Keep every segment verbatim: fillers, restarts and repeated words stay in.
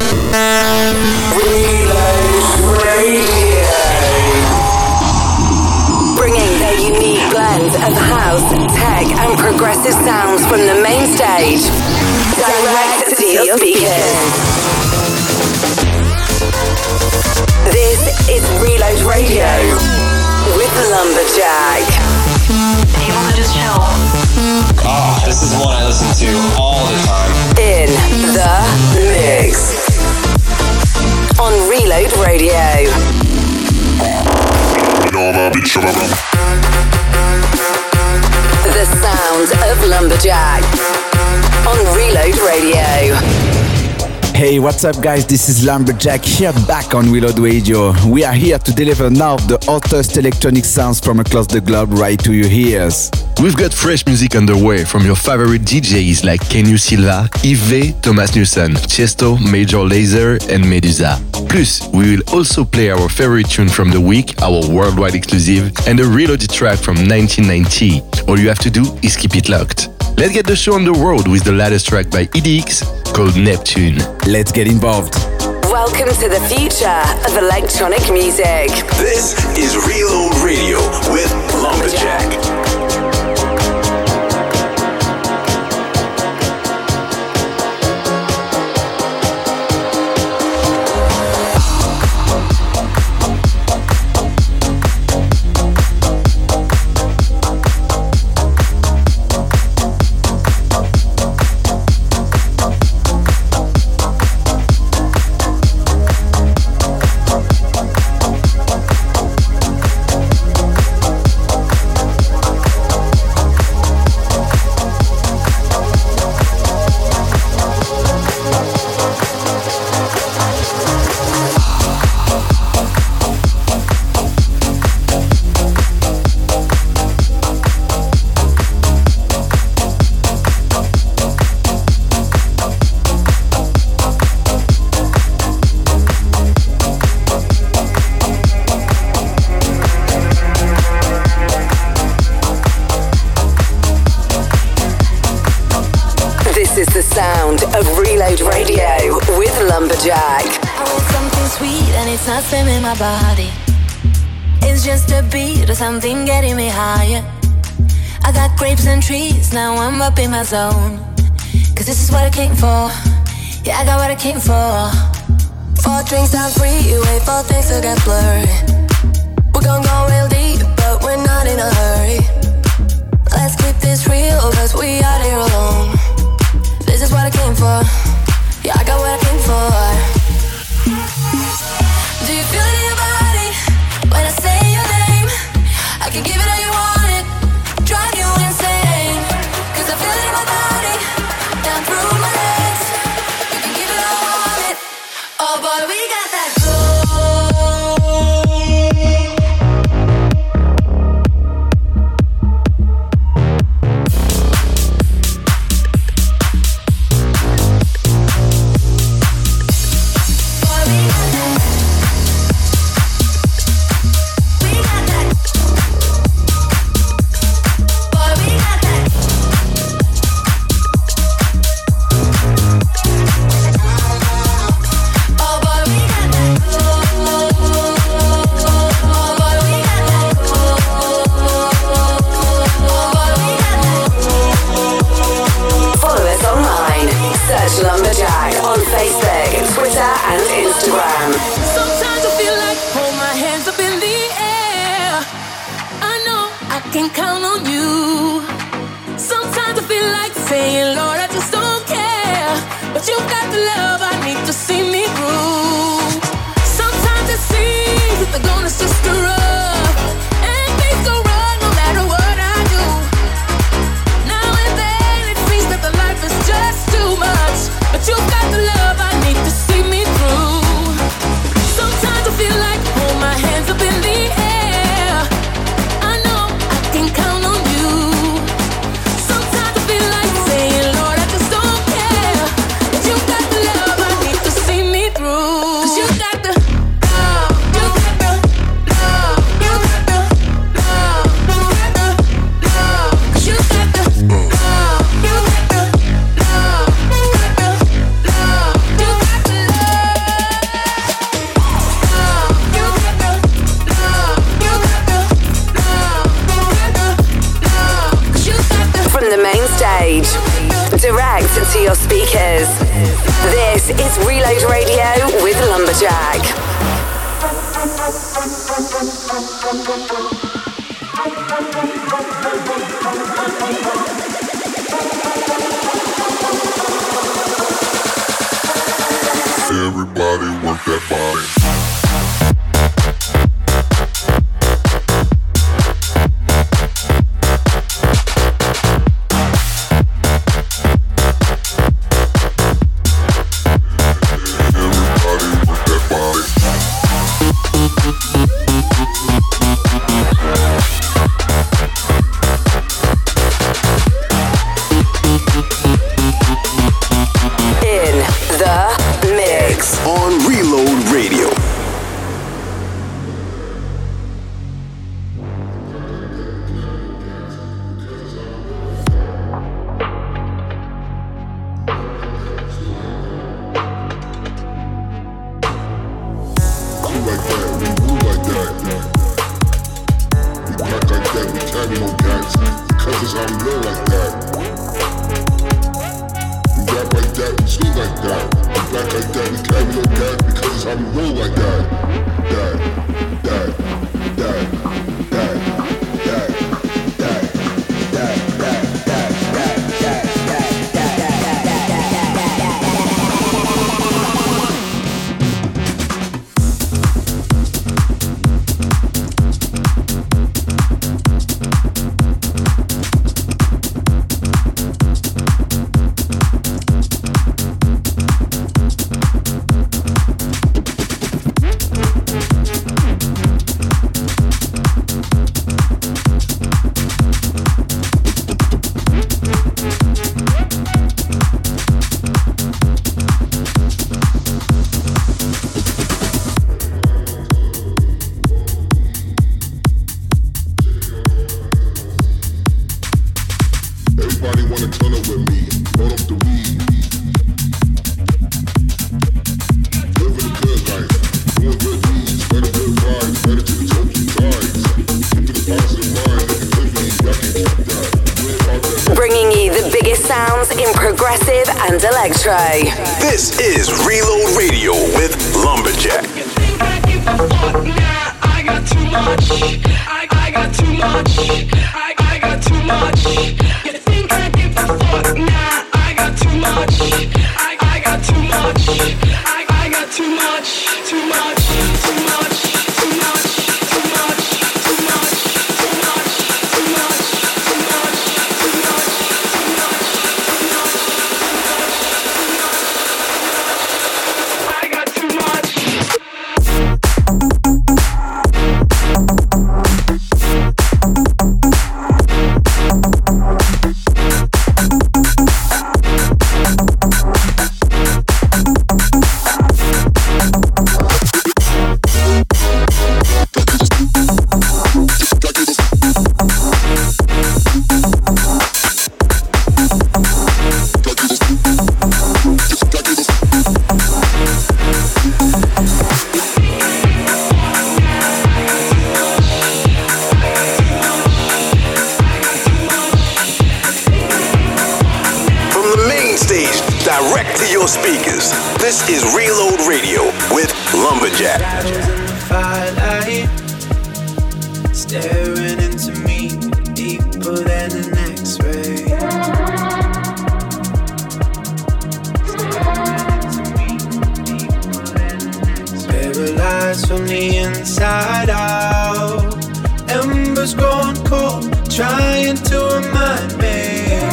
Reload Radio. Bringing their unique blend of house, tech, and progressive sounds from the main stage direct to your speakers. This is Reload Radio with Lumberjack. You want to just chill? Oh, this is one I listen to all the time. In the mix on Reload Radio. The sound of Lumberjack on Reload Radio. Hey, what's up guys, this is Lumberjack here back on Reload Radio. We are here to deliver now the hottest electronic sounds from across the globe right to your ears. We've got fresh music underway from your favorite D Js like Kenyu Silva, Yves V, Thomas Newson, Chesto, Major Lazer and Medusa. Plus, we will also play our favorite tune from the week, our worldwide exclusive, and a reloaded track from nineteen ninety. All you have to do is keep it locked. Let's get the show on the road with the latest track by E D X called Neptune. Let's get involved. Welcome to the future of electronic music. This is Reload Radio with Lumberjack. Of Reload Radio with Lumberjack. I want something sweet and it's not swimming my body. It's just a beat or something getting me higher. I got grapes and trees, now I'm up in my zone. Cause this is what I came for. Yeah, I got what I came for. Four drinks down freeway, four things to get blurry. We're gonna go real deep, but we're not in a hurry. Let's keep this real, cause we out here alone. This is what I came for. Yeah, I got what I came for. Do you feel it in your body when I say your name? I can give it all you want it, drive you insane. Cause I feel it in my body, down through my legs. You can give it all I want it. Oh boy, we got that love. This is Reload Radio with Lumberjack. Everybody work that body. This is Reload Radio with Lumberjack. I got too much. I, I got too much. I, I got too much. You think I give a fuck? Nah, I got too much. I, I got too much. I, I got too much. Too much. Too much. Too much. Too much. Too much. Too much. Too much. Too much. Too much. Too much. I got too much. Speakers. This is Reload Radio with Lumberjack. Shadows in the firelight, staring into me deeper than an X-ray. Paralyzed from the inside out, embers growing cold, trying to remind me.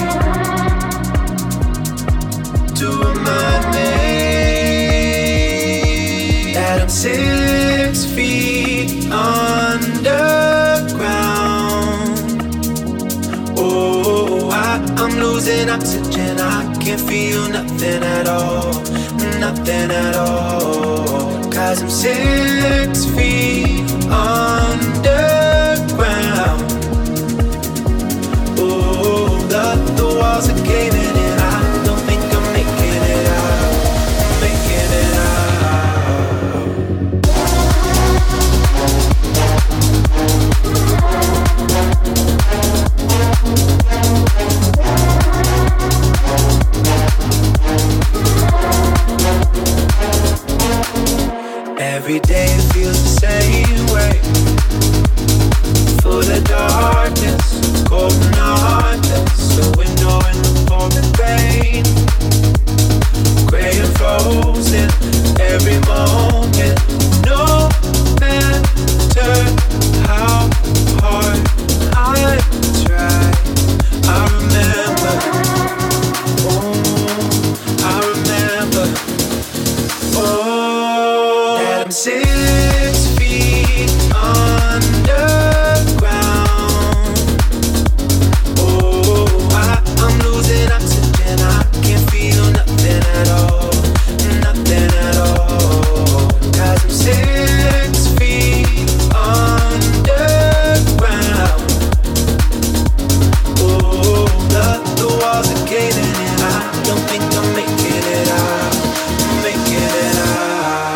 To remind me that I'm six feet underground. Oh, I, I'm losing oxygen. I can't feel nothing at all, nothing at all. Cause I'm six feet underground. Oh, the, the walls are caving in. We'll be right back. Every day it feels the same way. Full of darkness, cold and heartless. A window in the pouring rain, gray and frozen. Every moment, no matter how hard I try, I remember. Oh, I remember. Oh, that I'm six feet underground. Oh, I, I'm losing oxygen. I can't feel nothing at all, nothing at all. 'Cause I'm six feet underground. Oh, the, the walls are caving in. I don't think I'm making it out, making it out.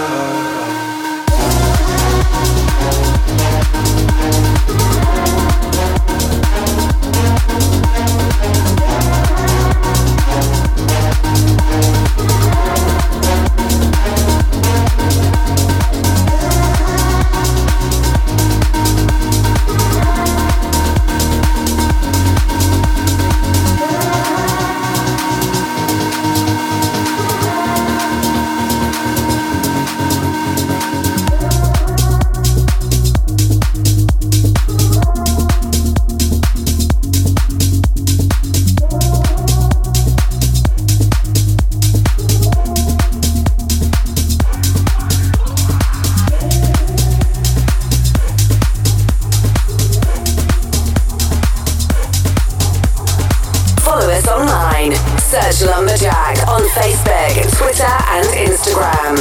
Follow us online. Search Lumberjack on Facebook, Twitter, and Instagram.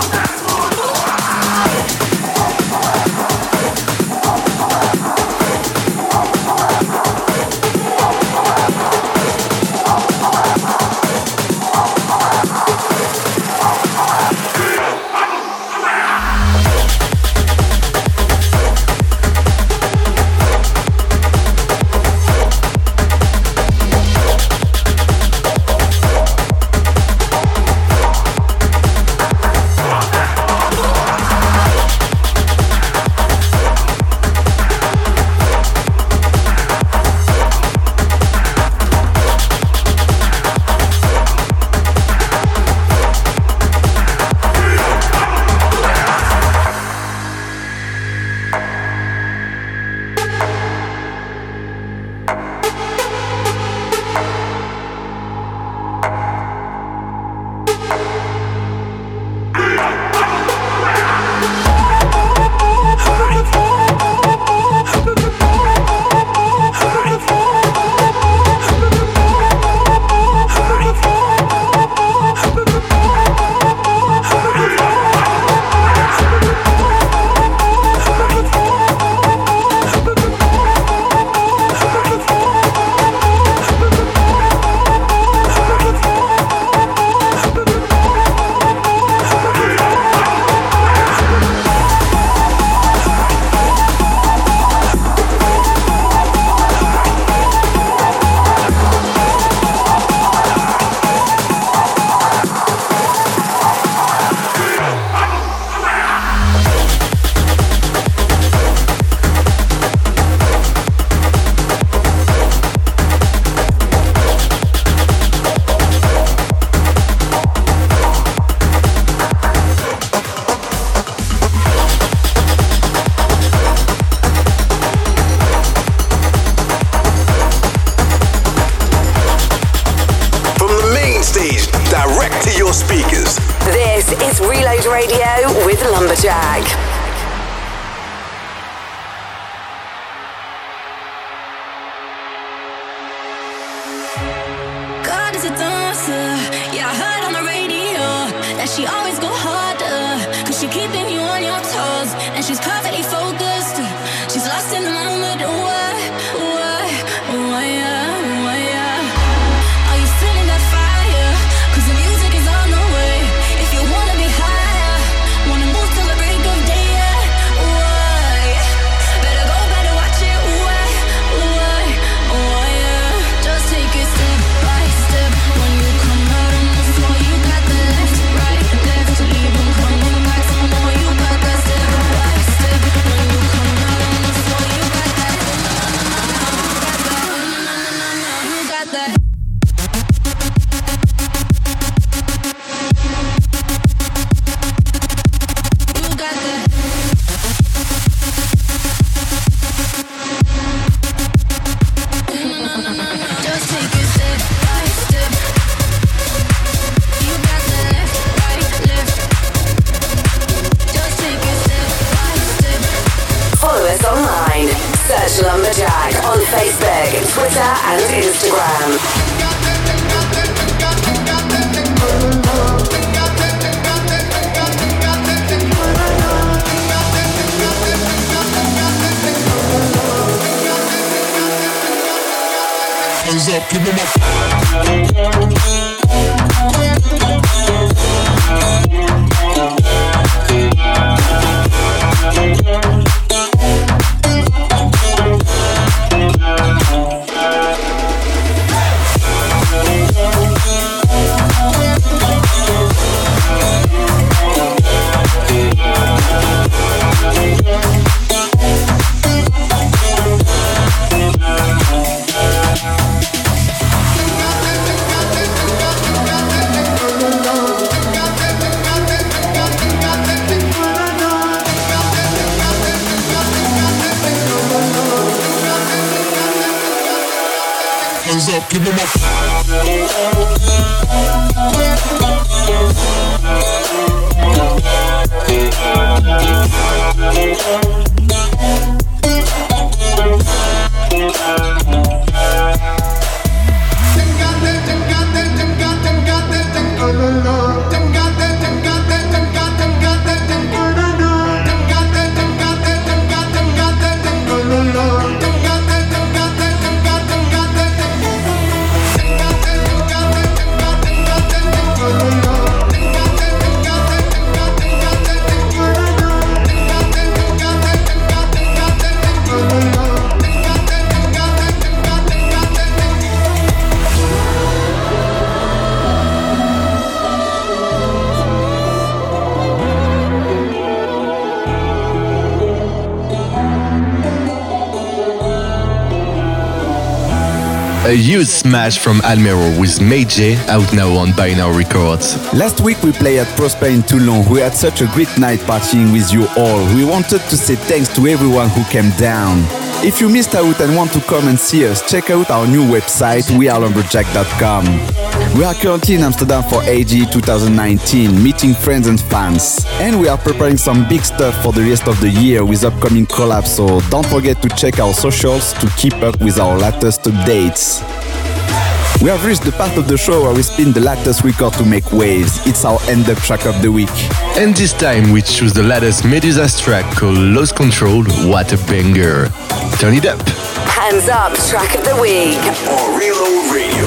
Speakers. This is Reload Radio with Lumberjack. God is a dancer. Yeah, I heard on the radio that she always go harder, 'cause she keeping you on your toes, and she's perfectly focused. She's lost in the moment. Why, why, why, yeah, why, yeah. Are you feeling that fire? 'Cause the music is on the way. If you wanna be higher, wanna move till the break of day, yeah. Why? Better go, better watch it. Why, why, why, yeah. Just take it step by step. When you come out on the floor, you got the left, right, left. Leave 'em coming back some more. You got the Search Lumberjack on Facebook, Twitter, and Instagram. Hands up, give 'em up. Hands up, give 'em up. A huge smash from Almero with Mayjay, out now on Binary Records. Last week we played at Prosper in Toulon. We had such a great night partying with you all. We wanted to say thanks to everyone who came down. If you missed out and want to come and see us, check out our new website, we are lumberjack dot com. We are currently in Amsterdam for A G E twenty nineteen, meeting friends and fans. And we are preparing some big stuff for the rest of the year with upcoming collabs, so don't forget to check our socials to keep up with our latest updates. We have reached the part of the show where we spin the latest record to make waves. It's our end-up track of the week. And this time we choose the latest Medusa's track called Lost Control. What a banger. Turn it up. Hands up, track of the week. On Reload Radio.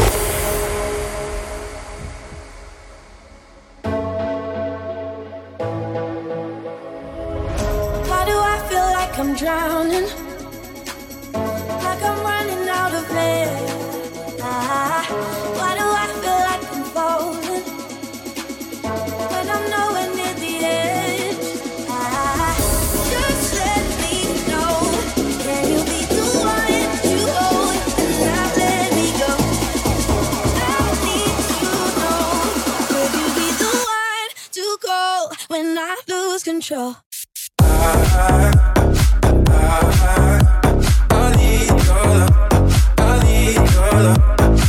Why do I feel like I'm drowning? Like I'm running out of air. Ah, why do I feel like I'm falling when I'm nowhere near the edge? Ah, just let me know. Can you be the one to hold and not let me go? I need to know. Could you be the one to go when I lose control? I, I, I need your love. I need your love.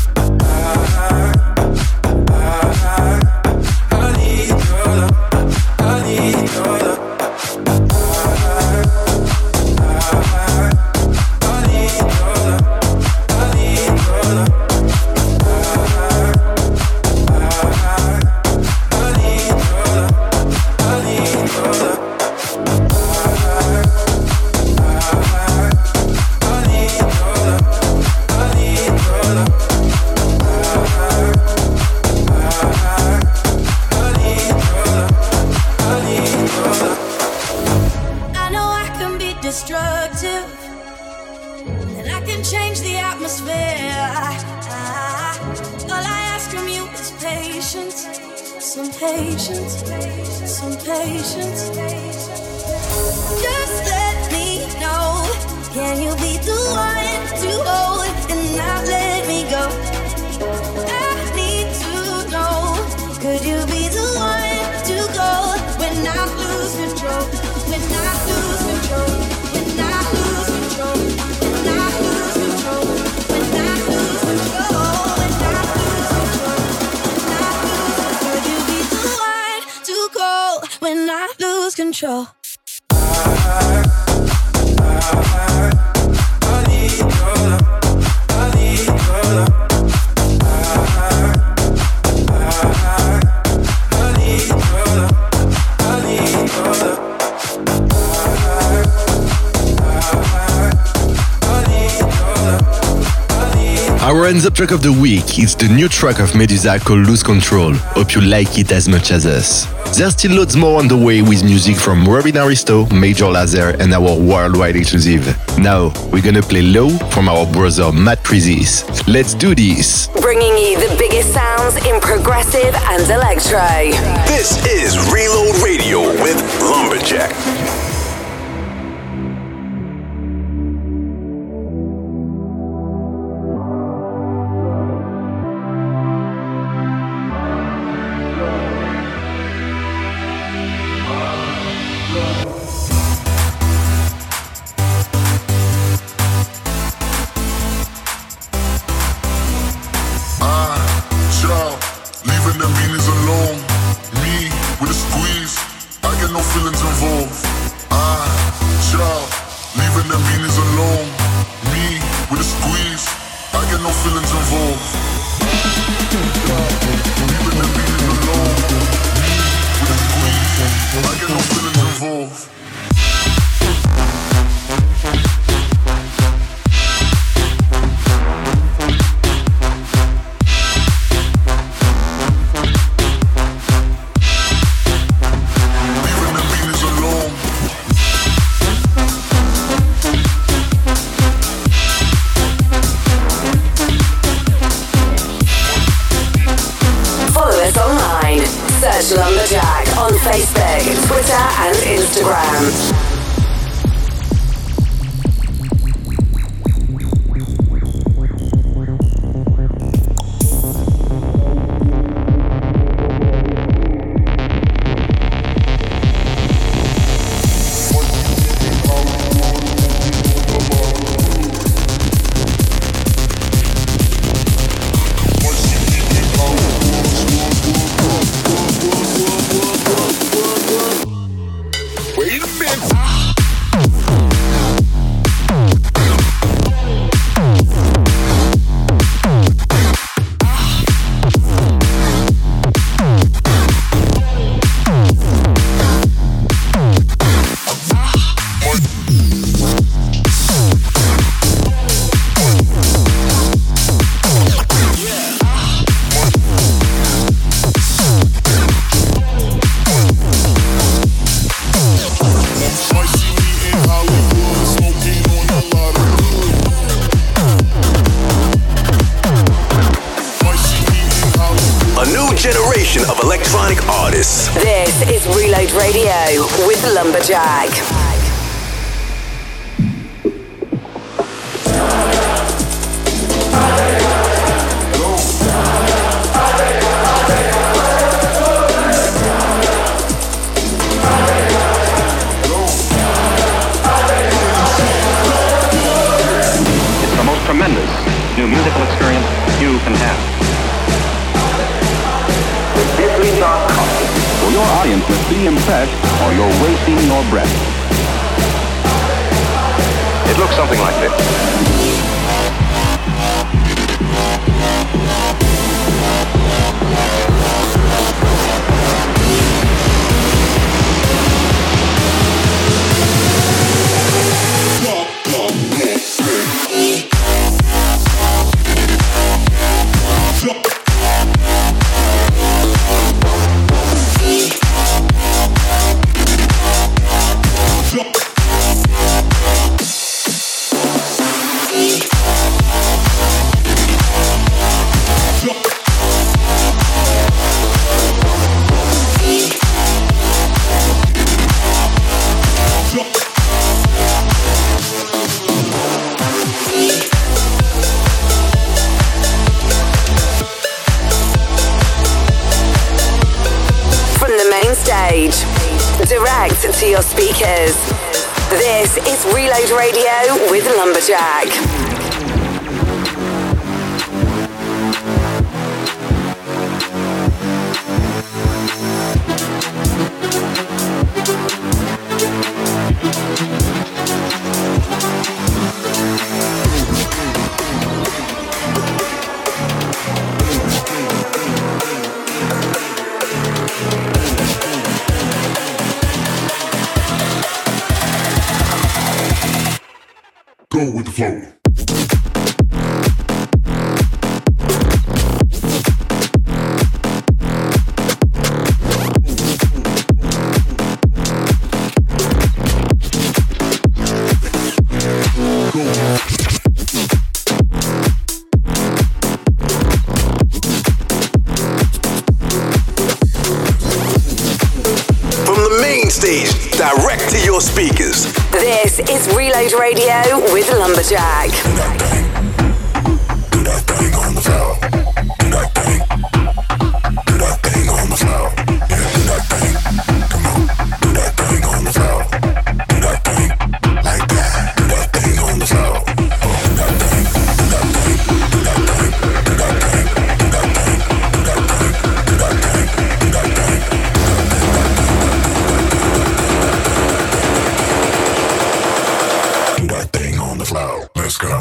Some patience, some patience. Just let me know. Can you be the one to hold and not let me go? I need to know. Could you be the one to go when I lose control? When I lose control. When I lose control. When I lose control. When I lose control. When I lose control. Could you be the one to go when I lose control? I, I, I, Our ends-up track of the week is the new track of Medusa called Lose Control. Hope you like it as much as us. There's still loads more on the way with music from Robin Aristo, Major Lazer and our worldwide exclusive. Now, we're gonna play Low from our brother Matt Crisis. Let's do this! Bringing you the biggest sounds in progressive and electro. This is Reload Radio with Lumberjack. Lumberjack on Facebook, Twitter and Instagram. Of electronic artists. This is Reload Radio with Lumberjack. It's the most tremendous new musical experience you can have. For your audience must be impressed or you're wasting your breath. It looks something like this. Direct to your speakers. This is Reload Radio with Lumberjack. go with the flow. Stage, direct to your speakers. This is Reload Radio with Lumberjack. Do that thing on the floor. Do that thing. Do that thing on the floor. Yeah, do that thing. Come on. Do that thing on the floor. Do that thing. Like that. Do that thing on the floor. Do that thing. Do that thing. Do that thing. Do that thing. Do that thing. Do that thing. Do that thing. Do that thing. Do that thing on the floor. Let's go.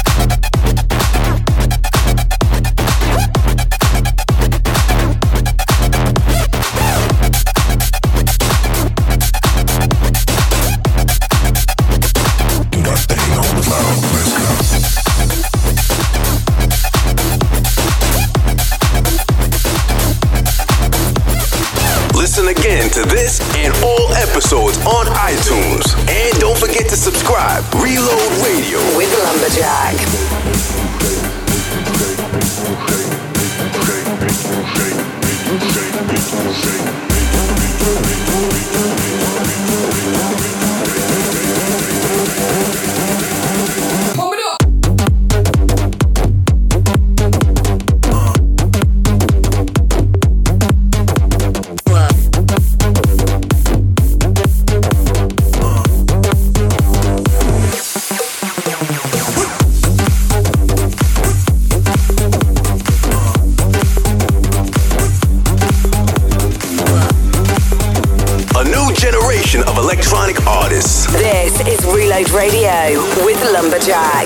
Listen again to this and all episodes on iTunes. And don't forget to subscribe. Reload Radio with Lumberjack. Of electronic artists. This is Reload Radio with Lumberjack.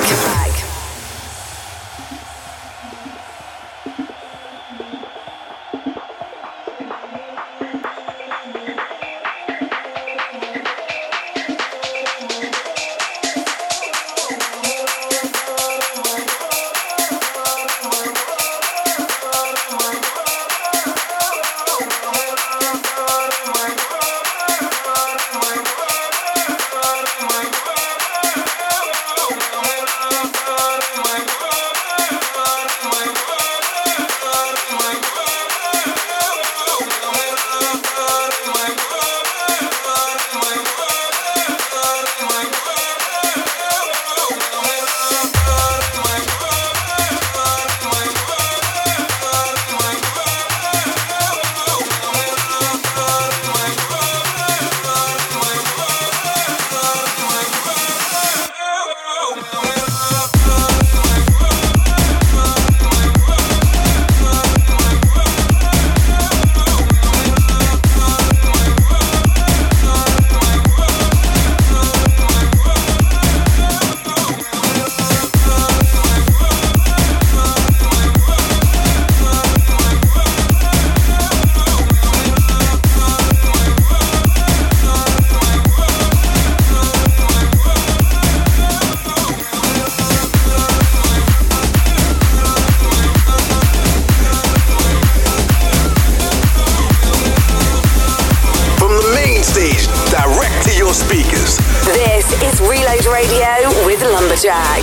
Speakers. This is Reload Radio with Lumberjack.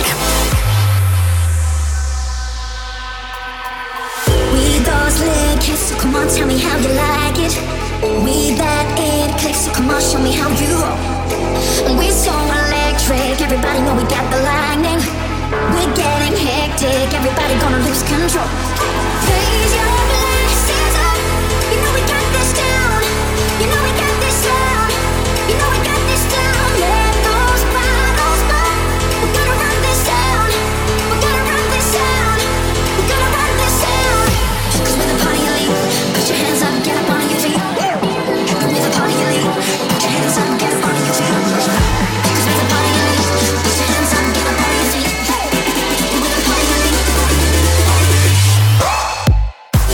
We those lyrics, so come on, tell me how you like it. We that it clicks, so come on, show me how you roll. We so electric, everybody know we got the lightning. We're getting hectic, everybody gonna lose control. Raise your glasses up, you know we got this down. You know we got this down. You know we got this down. Let those bottles go. We're gonna run this down. We're gonna run this down. We're gonna run this down. 'Cause we're the party elite. Put your hands up, get up on your feet. We're the party elite. Put your hands up, get up on your feet. 'Cause we're the party elite. Put your hands up, get up on your feet. We're the party elite.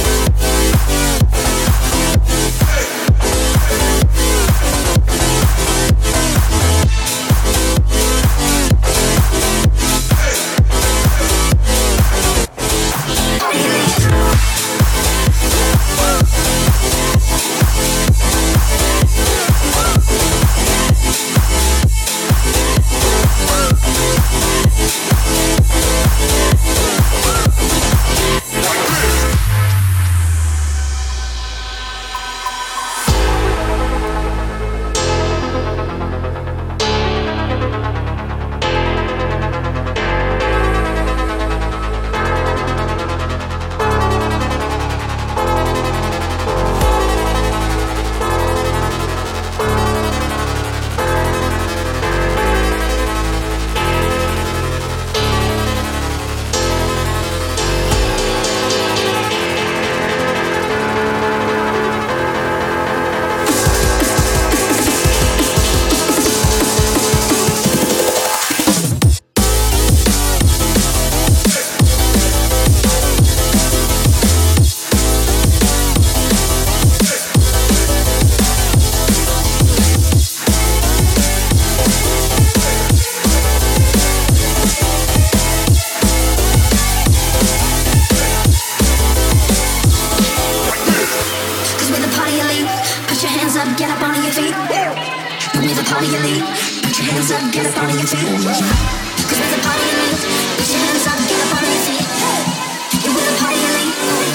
get up on your feet. And with a party you lead, put your hands up, get up on your feet. Cause with a party you lead, put your hands up, get up on your feet. And with a party you lead.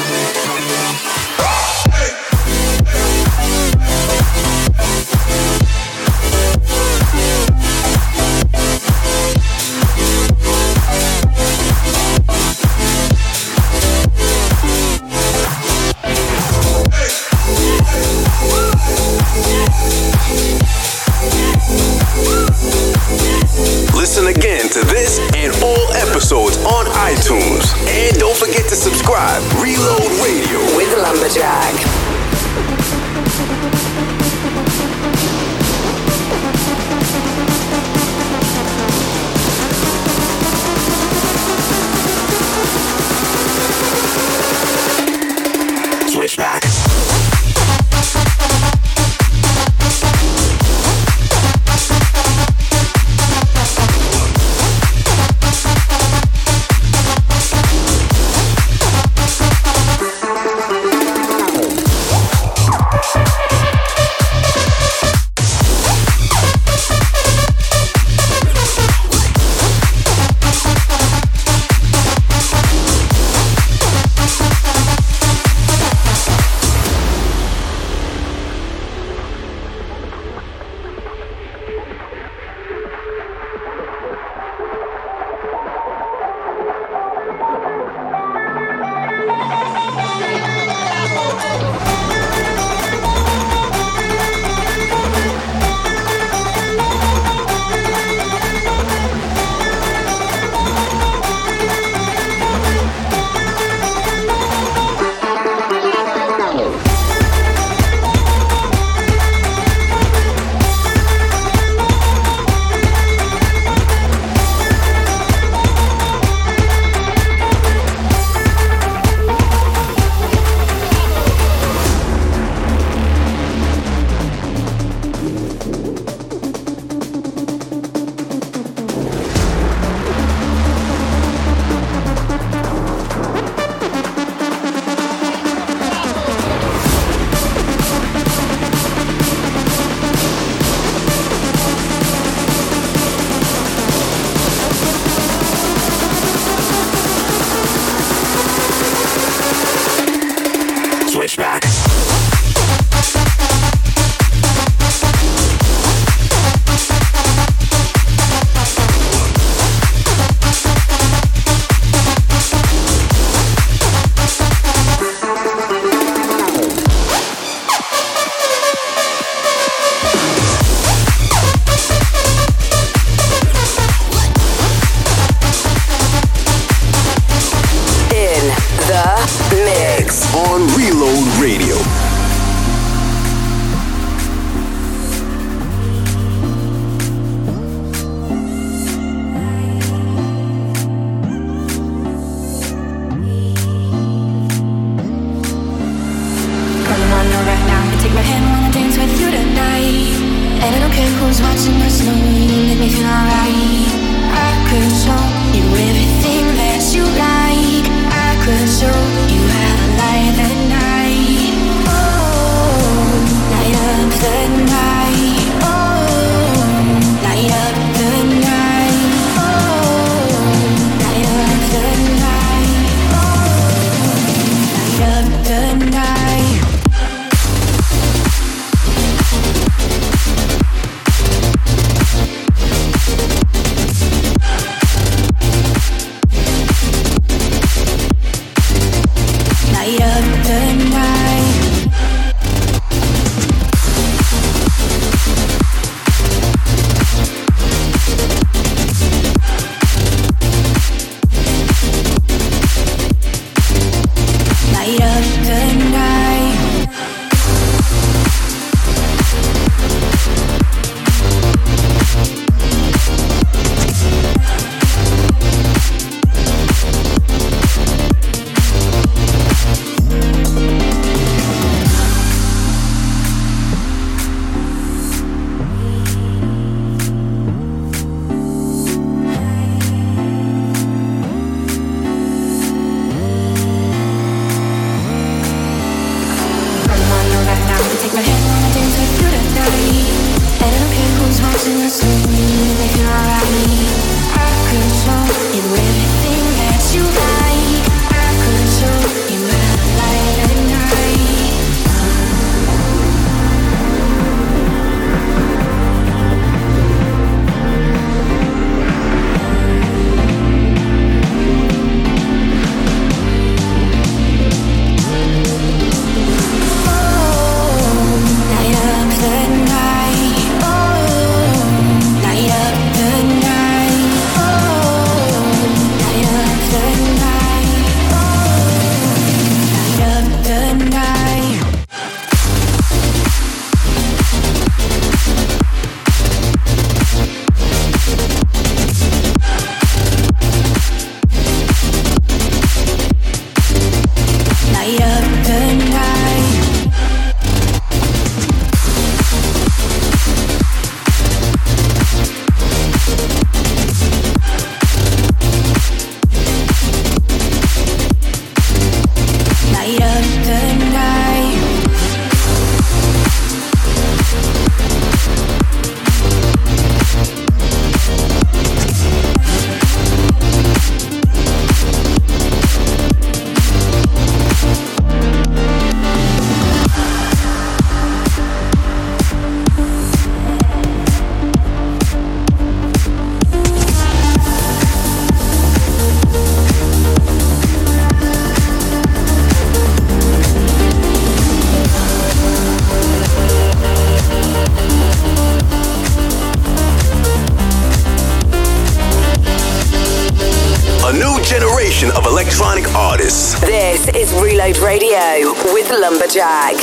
Listen again to this and all episodes on iTunes. And don't forget to subscribe. Reload Radio with Lumberjack. Switchback. Of electronic artists. This is Reload Radio with Lumberjack.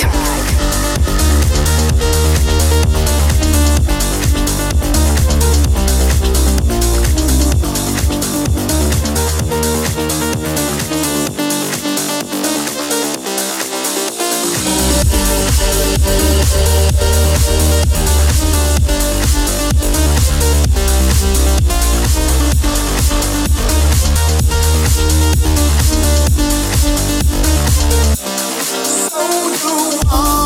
So do I.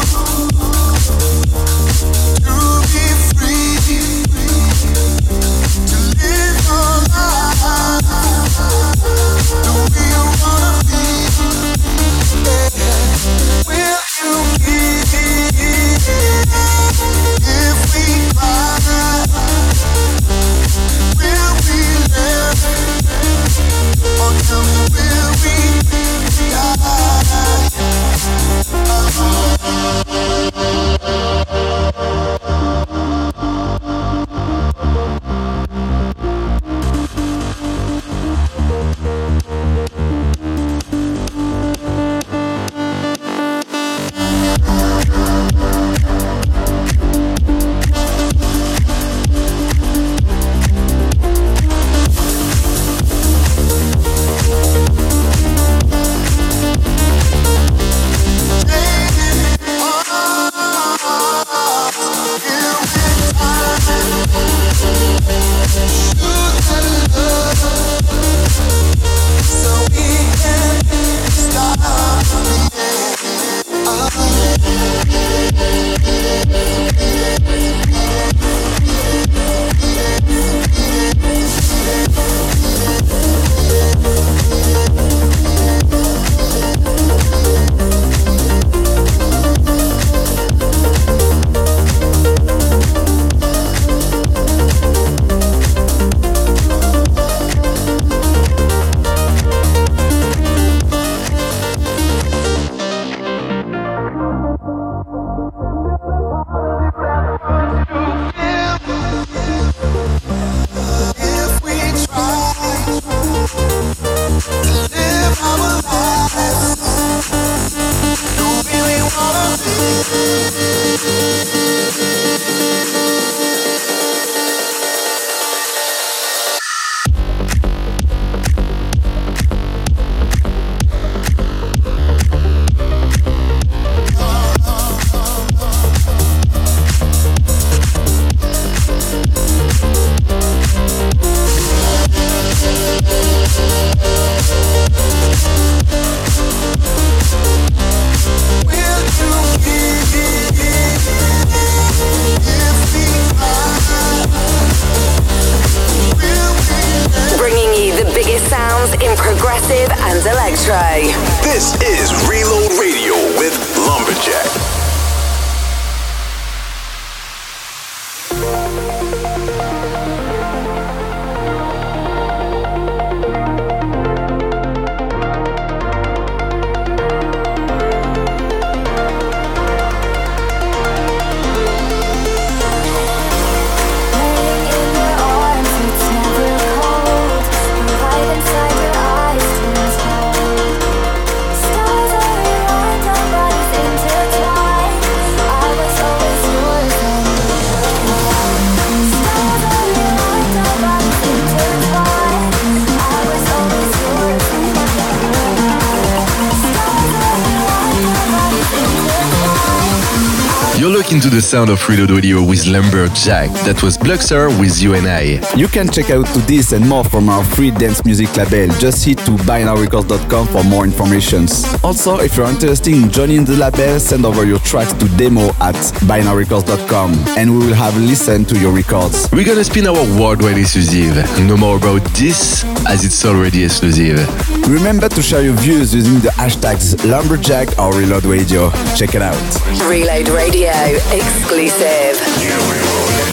listen to the sound of Reload Radio with Lumberjack. That was Bluxer with You and I. You can check out to this and more from our free dance music label. Just hit to binary records dot com for more information. Also, if you're interested in joining the label, send over your tracks to demo at binary records dot com and we will have listened to your records. We're gonna spin our worldwide exclusive. No more about this, as it's already exclusive. Remember to share your views using the hashtags Lumberjack or Reload Radio. Check it out. Reload Radio exclusive. Yeah, we rollin'.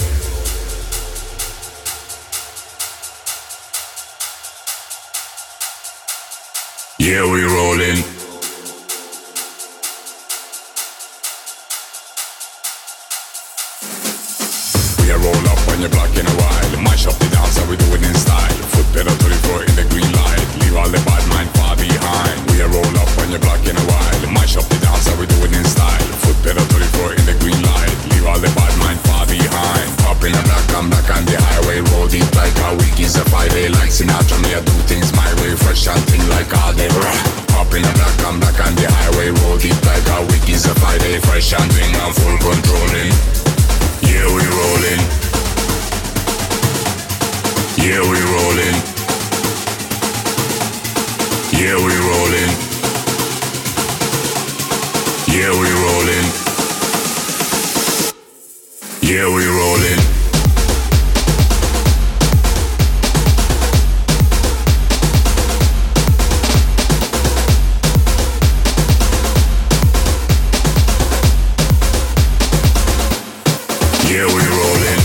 Yeah, we rollin'. We a roll up on your block in a while. Mash up the dance and we do it in style. Foot pedal to the floor in the green light. Leave all the bad mind far behind. We a roll up on your block in a while. Mash up the dance and we do it in style. Foot pedal to the floor in the green light. Leave all the bad mind far behind. Up in a black, I'm back on the highway. Roll deep like a week is a Friday. Like Sinatra, me I do things my way. Fresh and thing like all day. Up in a black, I'm back on the highway. Roll deep like a week is a Friday. Fresh and thing, I'm full controlling. Yeah, we rollin'. Yeah, we rollin'. Yeah, we rollin'. Yeah, we rollin'. Yeah, we rollin'. Yeah, we rollin'.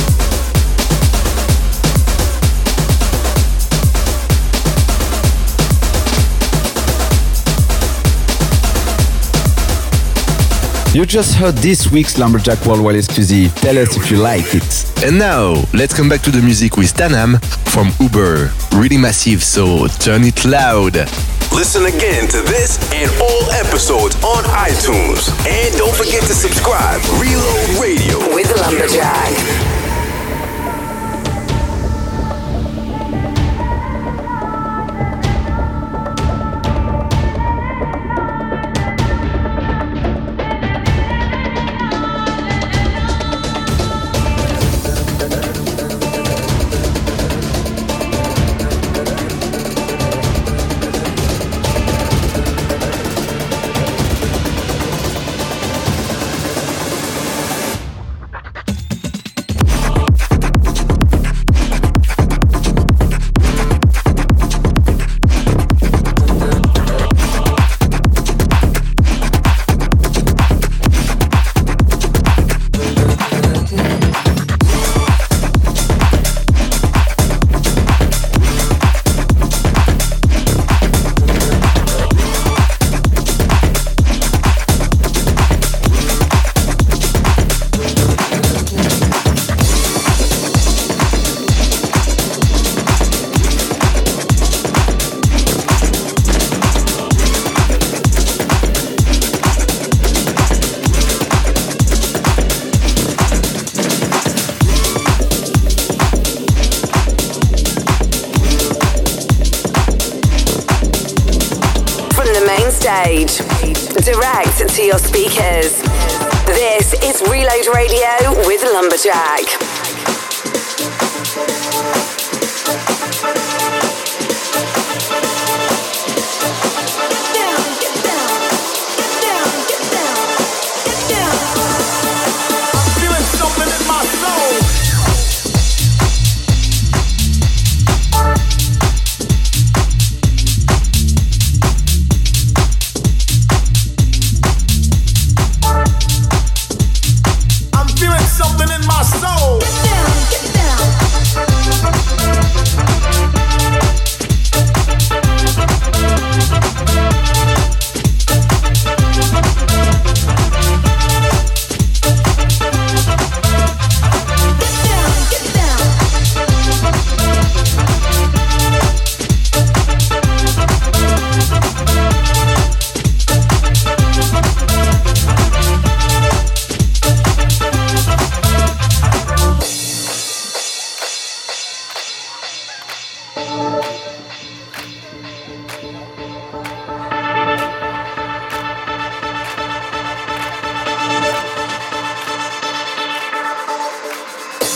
You just heard this week's Lumberjack Worldwide exclusive. Tell us if you like it. And now, let's come back to the music with Tanam from Uber. Really massive, so turn it loud. Listen again to this and all episodes on iTunes. And don't forget to subscribe. Reload Radio with Lumberjack. Stage, direct to your speakers. This is Reload Radio with Lumberjack.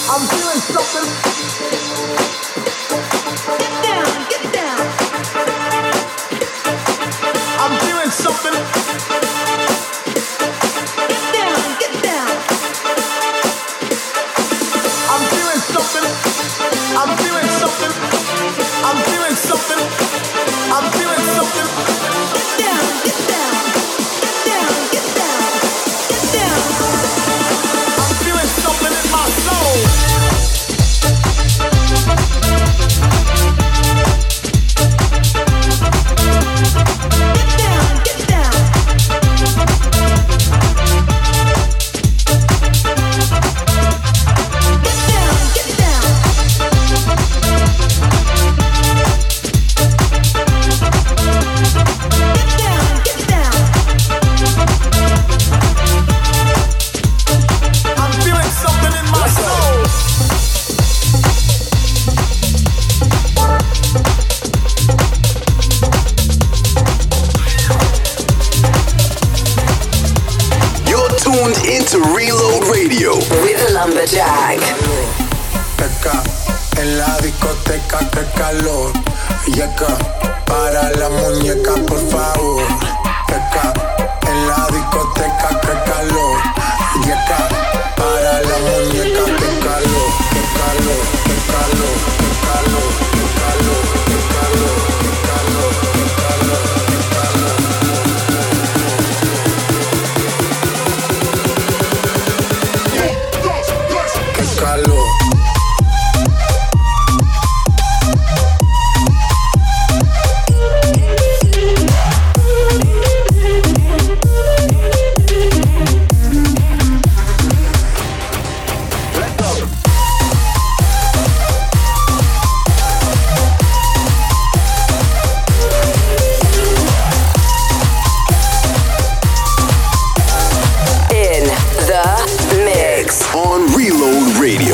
I'm feeling something. Get down, get down. I'm feeling something. Get down, get down. I'm feeling something. I'm feeling something. I'm feeling something. I'm feeling something. Get down, get down. Get down, get down. Get down. I'm feeling something in my soul. To Reload Radio with Lumberjack. Teca, en la discoteca, que calor. Yeca, para la muñeca, por favor. Teca, en la discoteca, que calor. Yeca, para la muñeca, que calor, que calor, que calor, que calor, que calor, que calor, que calor, que calor, que calor. Calor. In the mix on Reload Radio.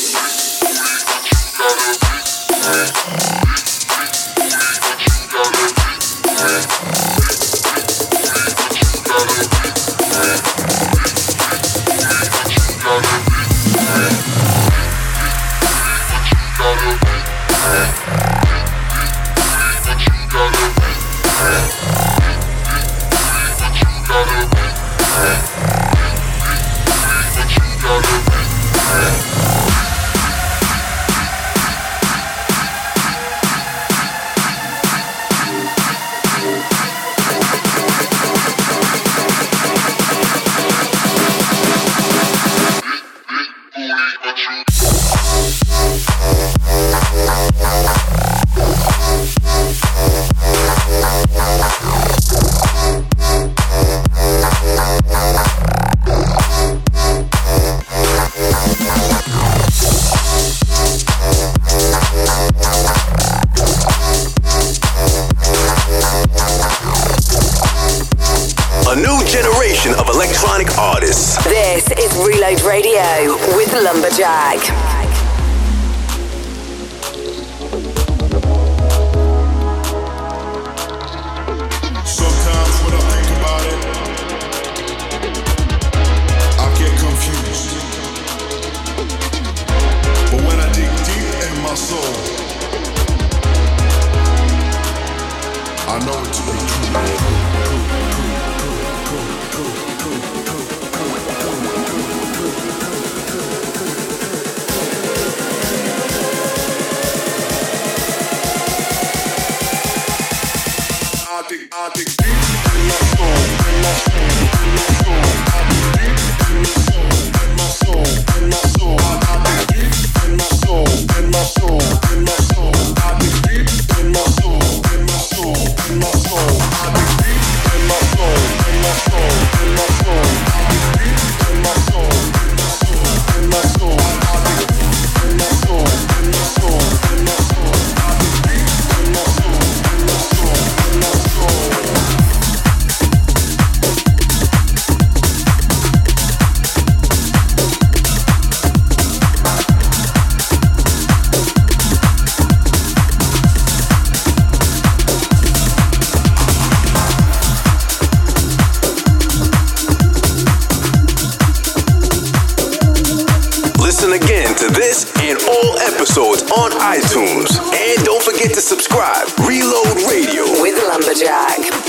A new generation of electronic artists. This is Reload Radio with Lumberjack. Sometimes when I think about it, I get confused. But when I dig deep in my soul, I know it to be true. I dig, I dig deep in my soul, in my soul, in my soul. I dig deep in my soul, in my soul, in my soul. I dig deep in my soul, in my soul, in my soul. I dig deep in my soul, in my soul, in my soul. I dig deep in my soul, in my soul, in my soul. I dig deep in my soul, in my soul, in my soul. I dig deep in my soul, in my soul, in my soul. I dig deep in my soul, in my soul, in my soul. listen again to this and all episodes on iTunes. And don't forget to subscribe. Reload Radio with Lumberjack.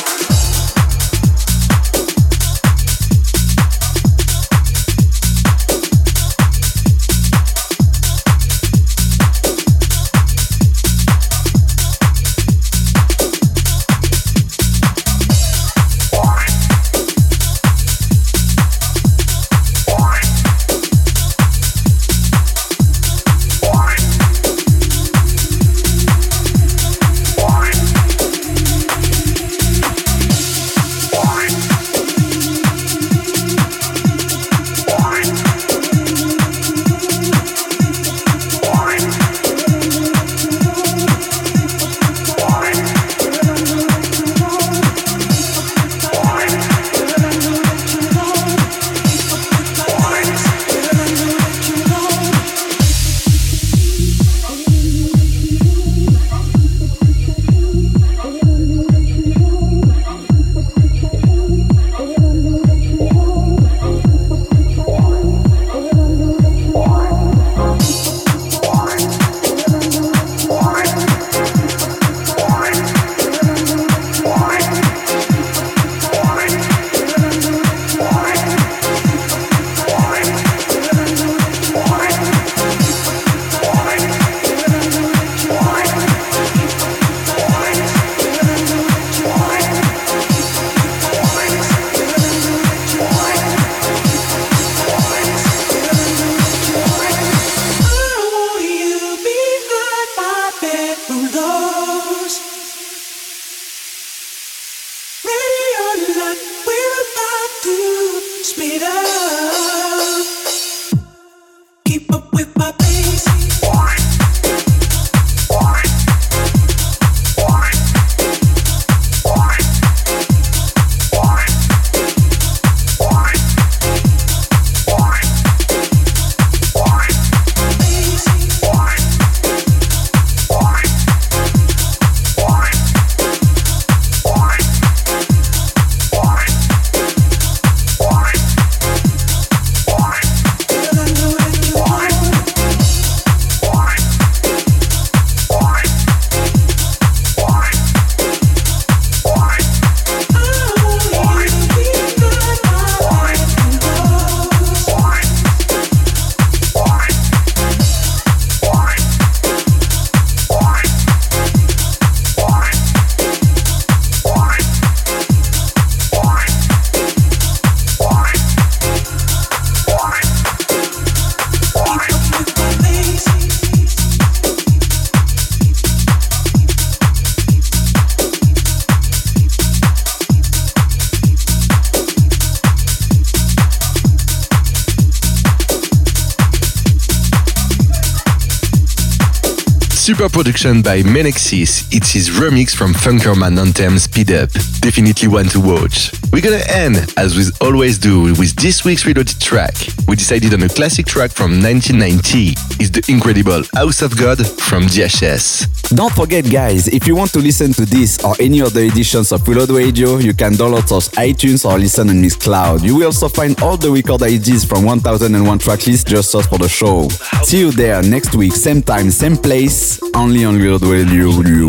Super production by Menexis. It's his remix from Funkerman anthem Speed Up. Definitely one to watch. We're gonna end, as we always do, with this week's Reloaded track. We decided on a classic track from nineteen ninety. It's the incredible House of God from D H S. Don't forget, guys, if you want to listen to this or any other editions of Reload Radio, you can download us iTunes or listen on Mixcloud. You will also find all the record I Ds from one thousand one tracklist just search for the show. See you there next week, same time, same place, only on Reload Radio.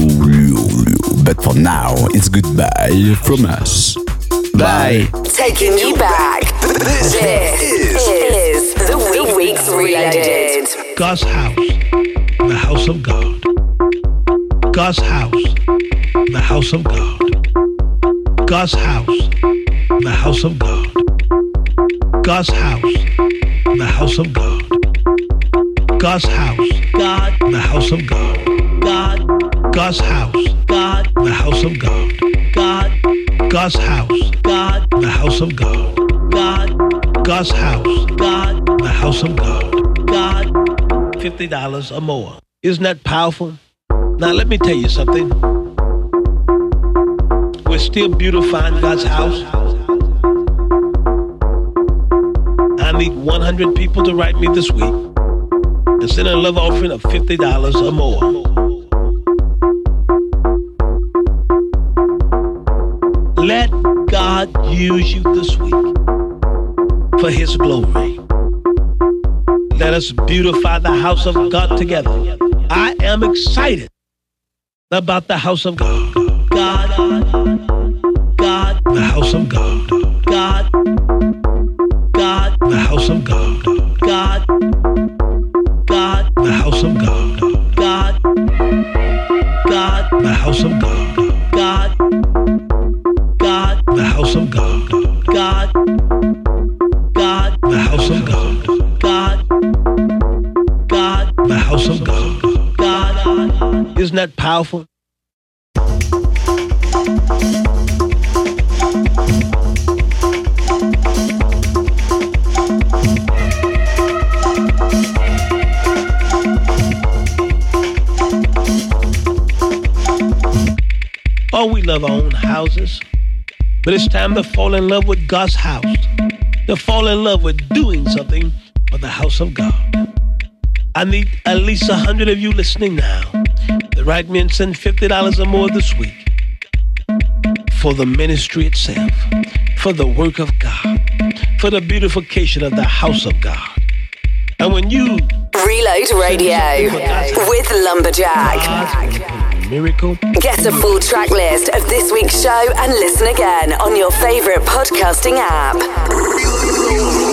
But for now, it's goodbye from us. Bye. Taking you back. This, this is, is the Week Weeks Reloaded. God's house, the house of God. God's house, the house of God. God's house, the house of God. God's house, the house of God. God's house, God, the house of God. God, God's house, God, the house of God. God, God's house, God, the house of God. God, God's house, God, the house of God. God, fifty dollars or more. Isn't that powerful? Now let me tell you something. We're still beautifying God's house. I need one hundred people to write me this week and send a love offering of fifty dollars or more. Let God use you this week for His glory. Let Let us beautify the house of God together. I am excited about the house of God. God, God, the house of God. God, God, the house of God. God, God, the house of God. God, God, the house of God. God, God, the house of God. God, God, the house of God. God, God, the house of God. God, isn't that powerful? Oh, we love our own houses, but it's time to fall in love with God's house, to fall in love with doing something for the house of God. I need at least a hundred of you listening now. The right men send fifty dollars or more this week for the ministry itself, for the work of God, for the beautification of the house of God. And when you Reload Radio with Lumberjack. Miracle. Get a full track list of this week's show and listen again on your favorite podcasting app.